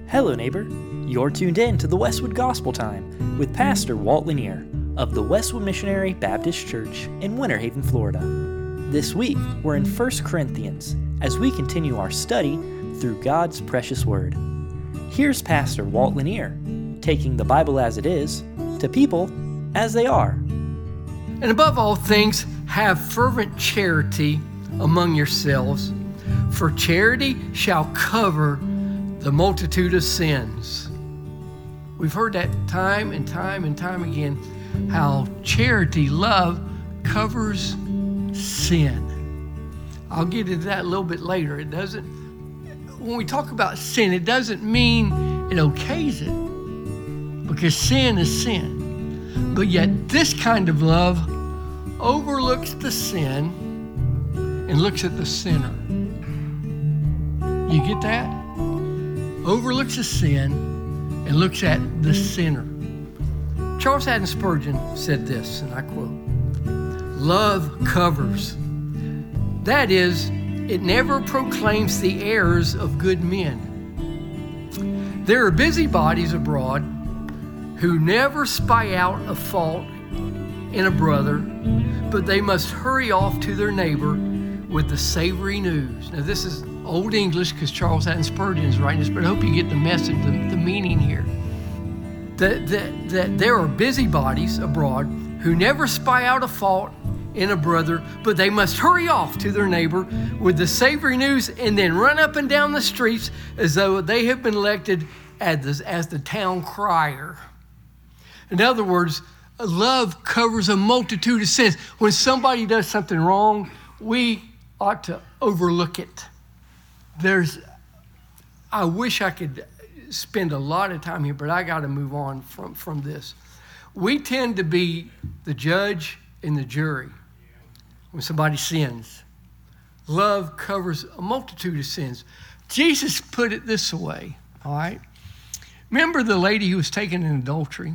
Hello, neighbor. You're tuned in to the Westwood Gospel Time with Pastor Walt Lanier of the Westwood Missionary Baptist Church in Winter Haven, Florida. This week, we're in 1 Corinthians as we continue our study through God's precious Word. Here's Pastor Walt Lanier, taking the Bible as it is to people as they are. And above all things, have fervent charity among yourselves, for charity shall cover the multitude of sins. We've heard that time and time and time again, how charity, love, covers sin. I'll get into that a little bit later. When we talk about sin, it doesn't mean it okays it, because sin is sin. But yet this kind of love overlooks the sin and looks at the sinner. You get that? Overlooks the sin and looks at the sinner. Charles Haddon Spurgeon said this, and I quote, "Love covers. That is, it never proclaims the errors of good men. There are busybodies abroad who never spy out a fault in a brother, but they must hurry off to their neighbor with the savory news." Now this is Old English because Charles Haddon Spurgeon is writing this, but I hope you get the message, the meaning here. That there are busybodies abroad who never spy out a fault in a brother, but they must hurry off to their neighbor with the savory news and then run up and down the streets as though they have been elected as the town crier. In other words, love covers a multitude of sins. When somebody does something wrong, we ought to overlook it. I wish I could spend a lot of time here, but I got to move on from this. We tend to be the judge and the jury when somebody sins. Love covers a multitude of sins. Jesus put it this way, all right? Remember the lady who was taken in adultery?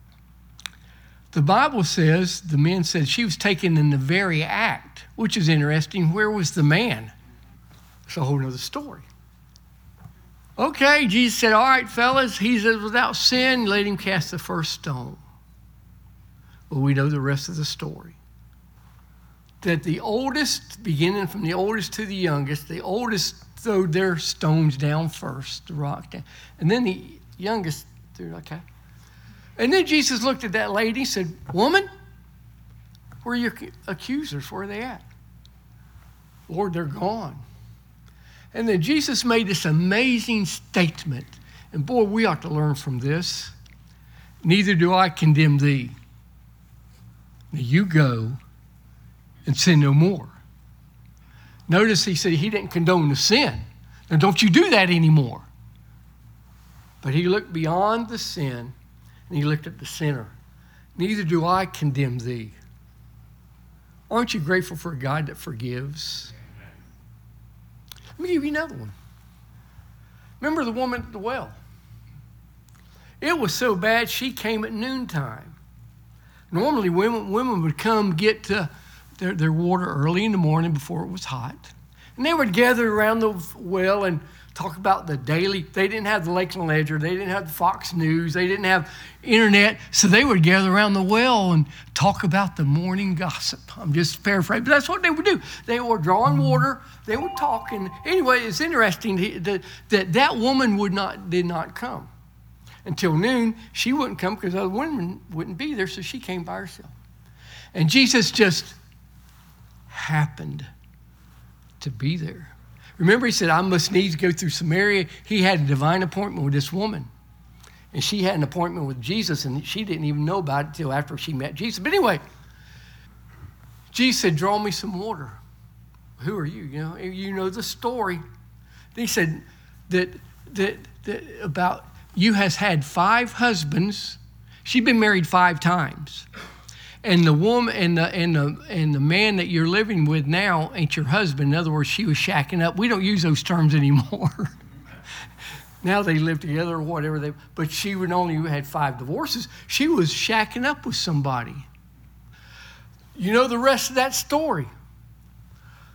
The Bible says, the men said she was taken in the very act, which is interesting. Where was the man? It's a whole other story. Okay, Jesus said, all right, fellas, he's without sin, let him cast the first stone. Well, we know the rest of the story. That the oldest, beginning from the oldest to the youngest, the oldest threw their stones down first, the rock down, and then the youngest threw, okay. And then Jesus looked at that lady and said, "Woman, where are your accusers? Where are they at?" "Lord, they're gone." And then Jesus made this amazing statement. And boy, we ought to learn from this. "Neither do I condemn thee. Now you go and sin no more." Notice he said he didn't condone the sin. Now don't you do that anymore. But he looked beyond the sin and he looked at the sinner. "Neither do I condemn thee." Aren't you grateful for a God that forgives? Let me give you another one. Remember the woman at the well? It was so bad she came at noontime. Normally women would come get their water early in the morning before it was hot. And they would gather around the well and talk about the daily. They didn't have the Lakeland Ledger. They didn't have the Fox News. They didn't have internet. So they would gather around the well and talk about the morning gossip. I'm just paraphrasing, but that's what they would do. They were drawing water. They would talk. And anyway, it's interesting that woman did not come. Until noon, she wouldn't come because other women wouldn't be there, so she came by herself. And Jesus just happened to be there. Remember, he said, "I must needs go through Samaria." He had a divine appointment with this woman. And she had an appointment with Jesus, and she didn't even know about it until after she met Jesus. But anyway, Jesus said, "Draw me some water." Who are you? You know the story. Then he said that about you has had 5 husbands. She'd been married 5 times. And the woman and the man that you're living with now ain't your husband. In other words, she was shacking up. We don't use those terms anymore. Now they live together or whatever. But she would only had 5 divorces. She was shacking up with somebody. You know the rest of that story.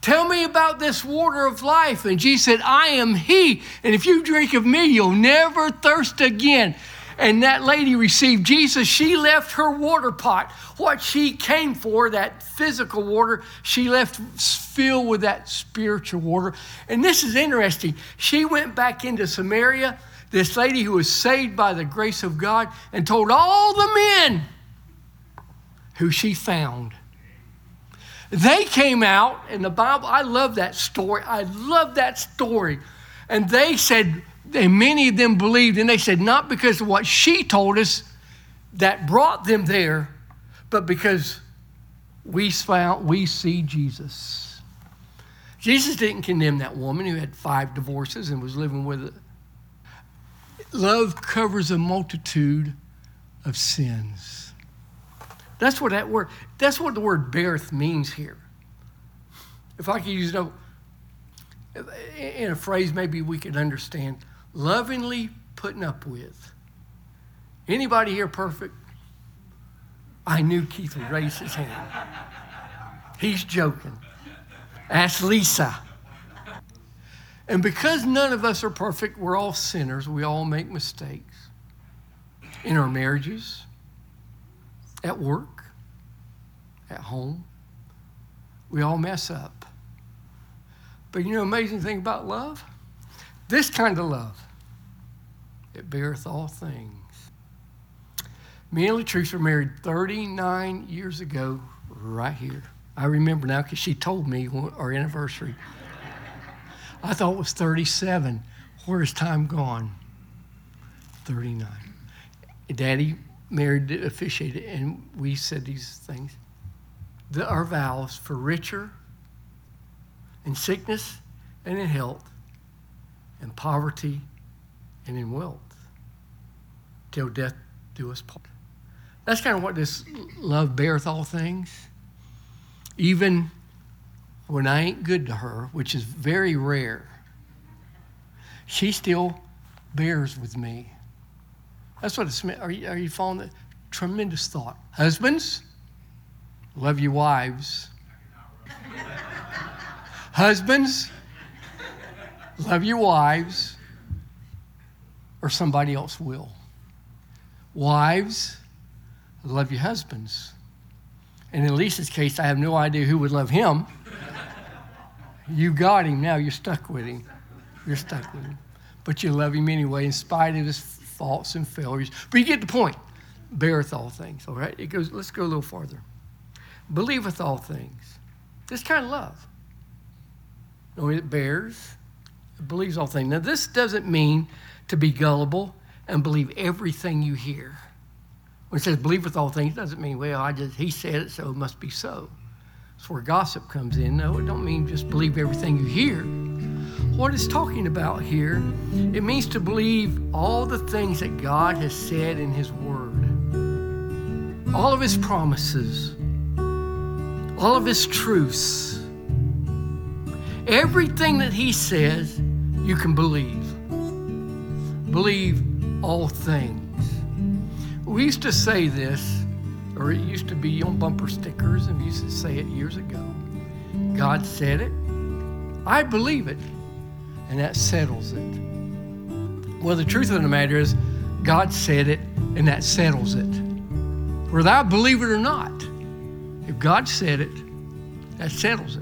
Tell me about this water of life. And Jesus said, I am he. And if you drink of me, you'll never thirst again. And that lady received Jesus. She left her water pot, what she came for, that physical water, she left filled with that spiritual water. And this is interesting. She went back into Samaria, this lady who was saved by the grace of God, and told all the men who she found. They came out, and the Bible, I love that story. I love that story. And they said, and many of them believed, and they said, not because of what she told us that brought them there, but because we see Jesus. Jesus didn't condemn that woman who had 5 divorces and was living with it. Love covers a multitude of sins. That's what the word beareth means here. If I could use it in a phrase maybe we could understand, lovingly putting up with. Anybody here perfect? I knew Keith would raise his hand. He's joking. Ask Lisa. And because none of us are perfect, we're all sinners. We all make mistakes. In our marriages, at work, at home, we all mess up. But you know the amazing thing about love? This kind of love, it beareth all things. Me and Latrice were married 39 years ago, right here. I remember now because she told me our anniversary. I thought it was 37. Where is time gone? 39. Daddy married, officiated, and we said these things. Our vows for richer, in sickness and in health, in poverty and in wealth, till death do us part. That's kind of what this love beareth all things. Even when I ain't good to her, which is very rare, she still bears with me. That's what it's meant. Are you following that? Tremendous thought. Husbands, love your wives. Husbands, love your wives, or somebody else will. Wives, love your husbands. And in Lisa's case, I have no idea who would love him. You got him now. You're stuck with him. You're stuck with him. But you love him anyway, in spite of his faults and failures. But you get the point. Beareth all things, all right? It goes. Let's go a little farther. Believeth all things. This kind of love. Knowing it bears, it believes all things. Now, this doesn't mean to be gullible and believe everything you hear. When it says believeth all things, it doesn't mean, well, he said it, so it must be so. That's where gossip comes in. No, it don't mean just believe everything you hear. What it's talking about here, it means to believe all the things that God has said in his word. All of his promises. All of his truths. Everything that he says, you can believe. Believe all things. We used to say this, or it used to be on bumper stickers, and we used to say it years ago. God said it, I believe it, and that settles it. Well, the truth of the matter is, God said it, and that settles it. Whether I believe it or not, if God said it, that settles it.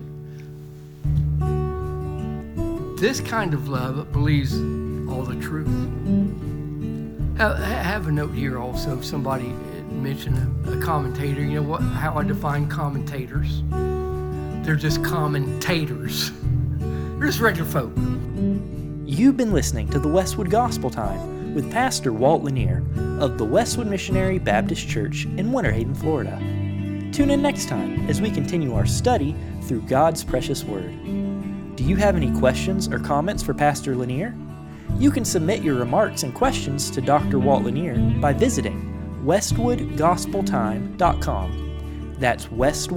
This kind of love believes all the truth. Have a note here also. Somebody mentioned a commentator. You know how I define commentators? They're just commentators. They're just regular folk. You've been listening to the Westwood Gospel Time with Pastor Walt Lanier of the Westwood Missionary Baptist Church in Winter Haven, Florida. Tune in next time as we continue our study through God's precious Word. Do you have any questions or comments for Pastor Lanier? You can submit your remarks and questions to Dr. Walt Lanier by visiting westwoodgospeltime.com. That's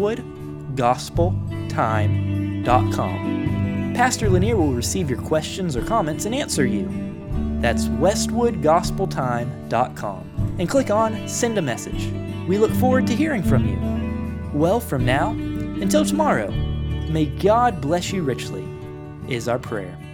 westwoodgospeltime.com. Pastor Lanier will receive your questions or comments and answer you. That's westwoodgospeltime.com. And click on Send a Message. We look forward to hearing from you. Well, from now until tomorrow, May God bless you richly, is our prayer.